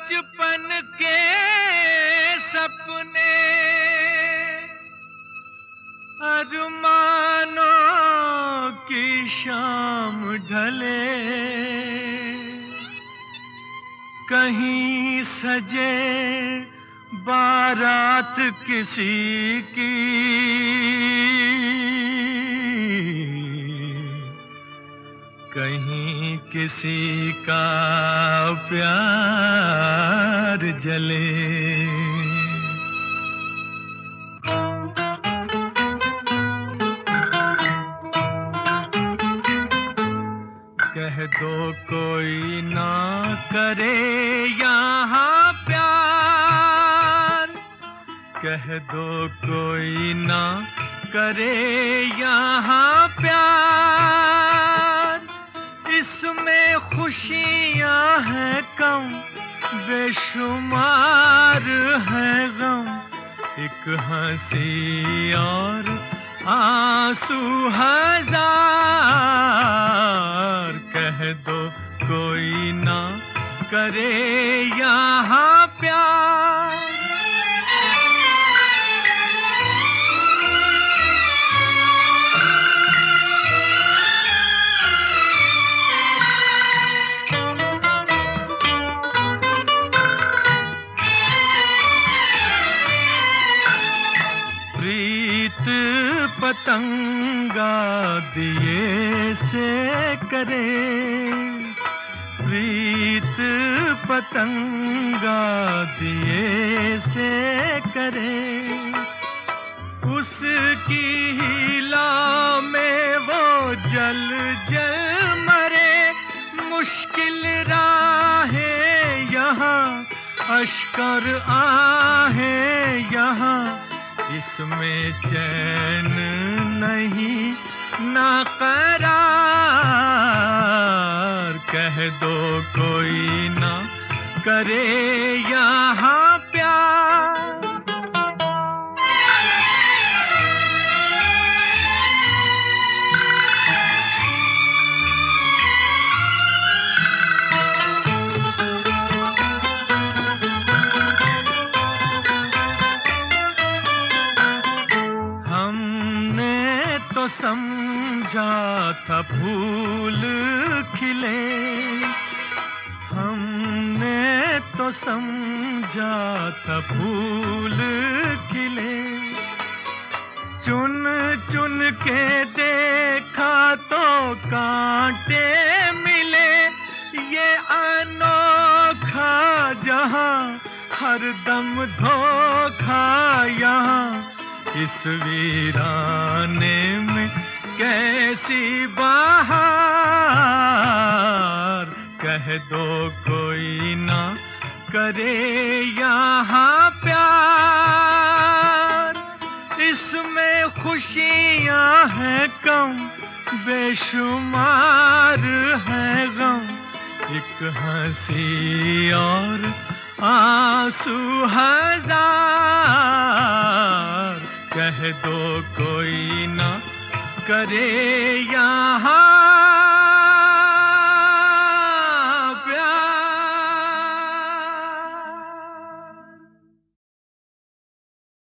बचपन के सपने अरमानों की शाम ढले, कहीं सजे बारात किसी की, कहीं किसी का प्यार जले। कह दो कोई ना करे यहाँ प्यार, कह दो कोई ना करे यहाँ प्यार। इसमें खुशियाँ हैं कम, बेशुमार है गम, एक हंसी और आंसू हजार। कह दो कोई ना करे यहाँ प्यार। प्रीत पतंगा दिए से करे, प्रीत पतंगा दिए से करे। उसकी हिला में वो जल जल मरे, मुश्किल राहें यहाँ, अश्कर आहें यहाँ। इसमें चैन नहीं ना करार। कह दो कोई ना करे यहाँ प्यार। तो समझा था फूल खिले, हमने तो समझा था फूल खिले। चुन चुन के देखा तो कांटे मिले, ये अनोखा जहां हरदम धोखा यहाँ। इस वीराने में कैसी बहार। कह दो कोई ना करे यहाँ प्यार। इसमें खुशियाँ हैं कम, बेशुमार है गम, एक हंसी और आंसू हजार। कह दो कोई ना करे यहाँ